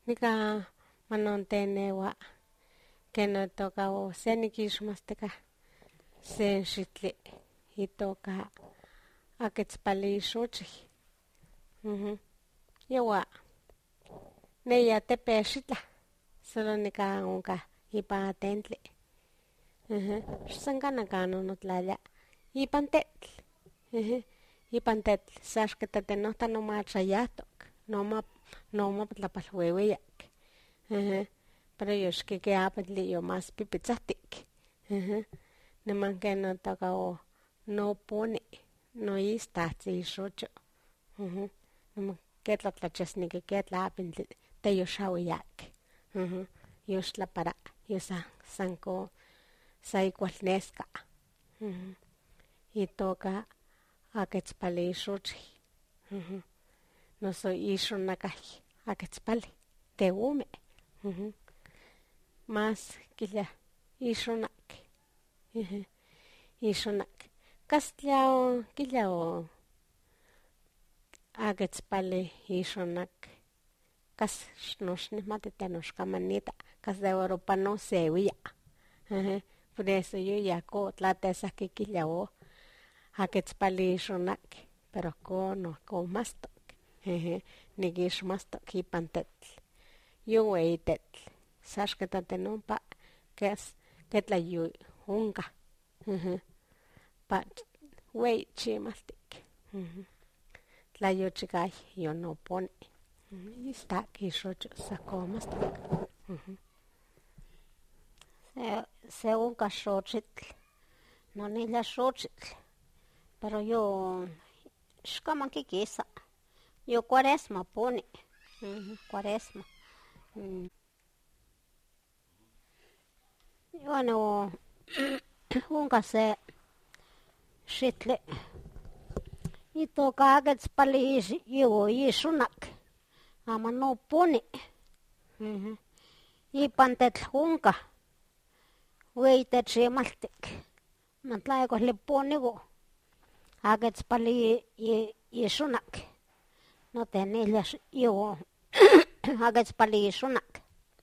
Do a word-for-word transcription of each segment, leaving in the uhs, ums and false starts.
nika manontenewa kenotoka o senikixmasteka sen xitli itoka aketspalixochi. Mhm. Yewa neya tepexitla solo nika onka ipa tentli. Mhm. Xsankanaka nonotlaya ipan tetl. Mhm. Ipan tetl saxketatenota nomachayatok noma noma tlapalhuehueyak. Mhm. Pero yoxkiki apatli yo mas pipitzatik. Mhm. Niman kenotoka o noponi noistajtsi xocho. Mhm. Niman ketlatlachesniki ketlapintli teyoxauiyak. Mhm. Yoxtlapara yosa sanko sa ikual neska. Mhm. Itoka aketspalixochi. Mhm. Noso ixonakay aketspali teome. Mhm. Mas kilia ixonak. Mhm. Ixonak. Kastlia o kilia o aketspali ixonak. Kas xnoxnihmati tenoxkamanita kas de oropano seuia. Mhm. Por eso yo yako tlatesaki kilia o aketspali ixonak. Pero kono komastok. Mhm. Nikixmastok ipan tetl. Yo wei tetl. Saxketatenompa kes ketlayu onka. Mhm. Pa wei chimaltik. Mhm. Tlayochikay yonoponi. Istak ixocho sakomastok. Mhm. Se onka xochitl. Nonilia xochitl. Pero yo xkaman kikisa. Yo cuaresma poni. Mhm. Cuaresma. Bueno, onka se xitli itoka aketspali yo ixonak. Ama noponi. Mhm. Ipan tetl onka. Wei techimaltik. Matlaikuali ponigo. Aketspali ixonak. Notenilia yo aketspali ixonak.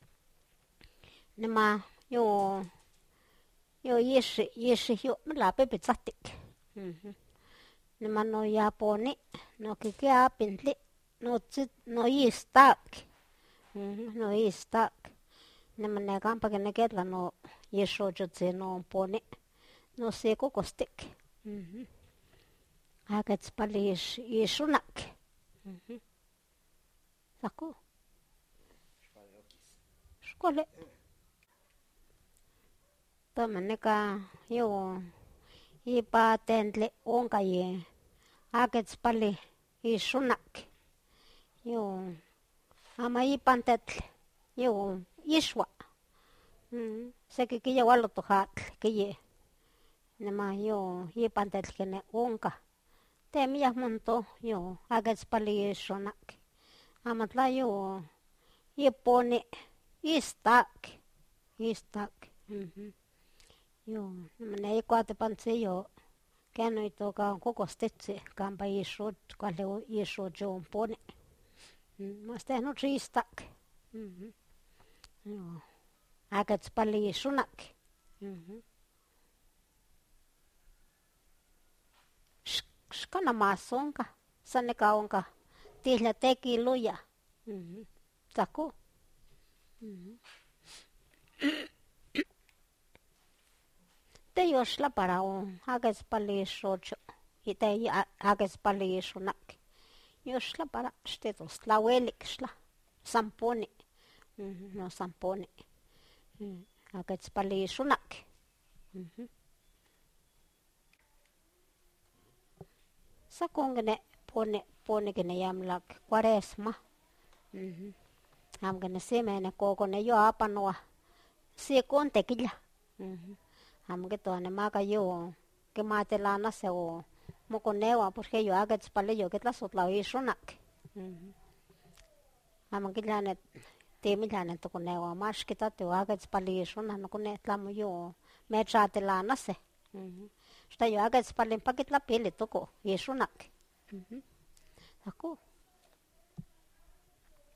Nima yo yo ixi ixi yo malapipitzatik. Mhm. Nima noyaponi nokiki apintli notsit noistak. Mhm. Noistak. Nima nekampa kinekitla no ixochotzi noponi. Nosikokostik. Mhm. Aketspali ixonak. Mhm. Sako. Xkuali. Toma nika yo ipa tentli onka ye aketspali ixonak. Yo ama ipan tetl yo ixua. Mhm. Seki kiyaualo tojatl kiye. Nima yo ipan tetl kene onka. Temia monto yo aketspali ixonak. Amatla yo iponi istak. Istak. Mhm. Yo ne ikuatepantzi yo keno itoka kokostitzi kampa ixoch kuali ixochomponi. Mas tehn nochi istak. Mhm. Yo aketspali ixonak. Mhm. Xkana mas onka. San nika onka tihletekiloya. Mhm. Sako. Mhm. Teyoxtlapara o aketspali ixocho. Ite aketspali ixonak. Yoxtlapara xtitos tlauelik xla. San poni. Mhm. No san poni. Aketspali ixonak. Mhm. Sakon kine poni poni kine yamlak cuaresma. Mhm. Amo kine sime nekokone yo apanoa sikon tekilia. Mhm. Amo kitoa nemaka yo kimatilana se o mokonewa porque yo aketspali yo kitlasotlao ixonak. Mhm. Amo kilia ne timilia netokonewa max kitati o aketspali ixonak nokone tlamo yo mechatilanase. Mhm. Xta yo aketspali ompa kitlapili toko ixonak. Mhm. Sako.